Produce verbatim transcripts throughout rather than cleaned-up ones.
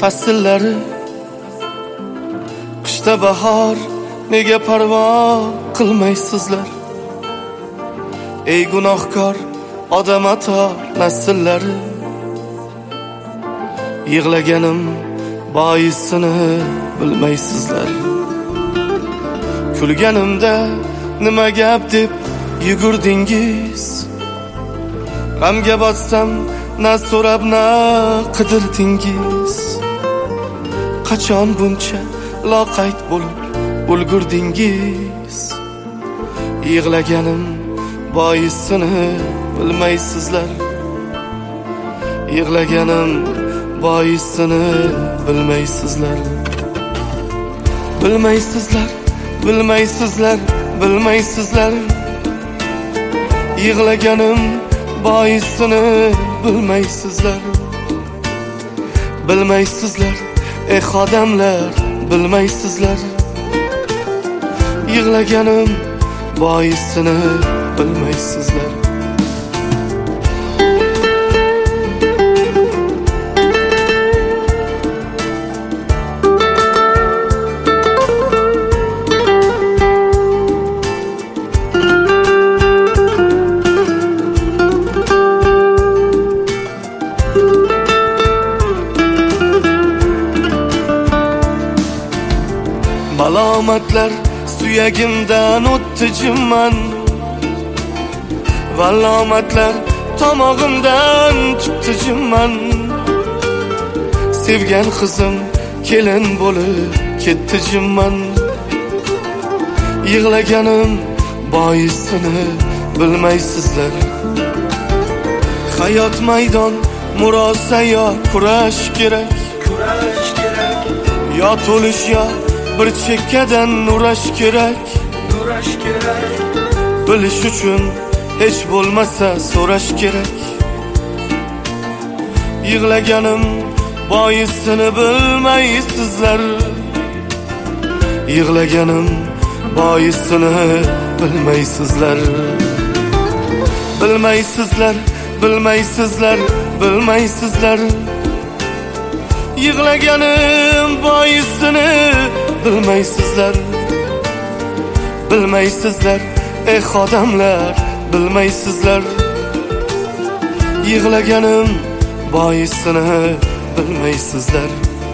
fasllari. Qishda bahor nega parvo qilmaysizlar? Ey gunohkor odam ato nasllari. Yig'laganim boisini bilmaysizlar. Kulganimda nima gap deb yugurdingiz. G'amga botsam na so'rab na qidirdingiz. Qachon buncha loqayd bo'lib ulgurdingiz. Yig'laganim boisini bilmaysizlar. Yig'laganim boisini bilmaysizlar. Bilmaysizlar, bilmaysizlar, bilmaysizlar. Yig'laganim boisini bilmaysizlar. Bilmaysizlar, ey odamlar, bilmaysizlar. Yig'laganim boisini bilmaysizlar. Malomatlar suyagimdan o'tdi jimman. Valomatlar tomog'imdan tutdi jimman. Sevgan qizim kelin bo'lib ketdi jimman. Yig'laganim boisini bilmaysizlar. Hayot maydon murosa yo kurash kerak. Kurash kerak. Yo to'lish yo bir chekkadan nurash kerak. Nurash kerak. Bilish uchun hech bo'lmasa so'rash kerak. Yig'laganim boisini bilmaysizlar. Yig'laganim boisini bilmaysizlar. Bilmaysizlar, bilmaysizlar, bilmaysizlar. Yig'laganim boisini bilmaysizlar. Bilmaysizlar, ey odamlar, bilmaysizlar. Yig'laganim boisini bilmaysizlar.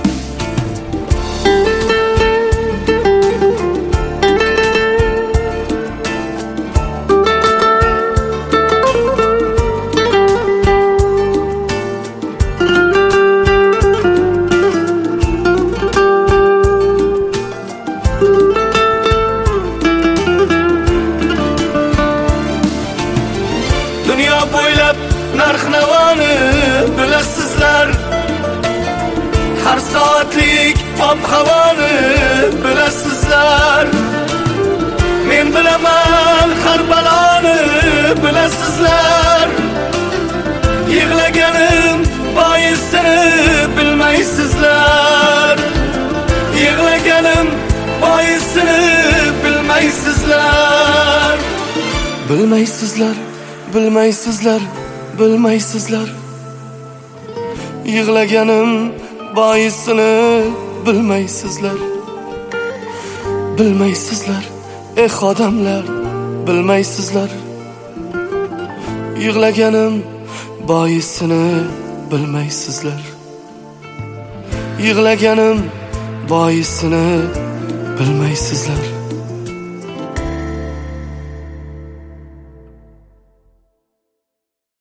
Dunyo bo'ylab narx-navoni bilasizlar. Har soatlik ob-havoni bilasizlar. Men bilaman har baloni bilasizlar. Yig'laganim boisini bilmaysizlar. Yig'laganim boisini bilmaysizlar. Bilmaysizlar, bilmaysizlar, bilmaysizlar. Yig'laganim boisini bilmaysizlar. Bilmaysizlar, ey odamlar, bilmaysizlar. Yig'laganim boisini bilmaysizlar. Yig'laganim boisini bilmaysizlar.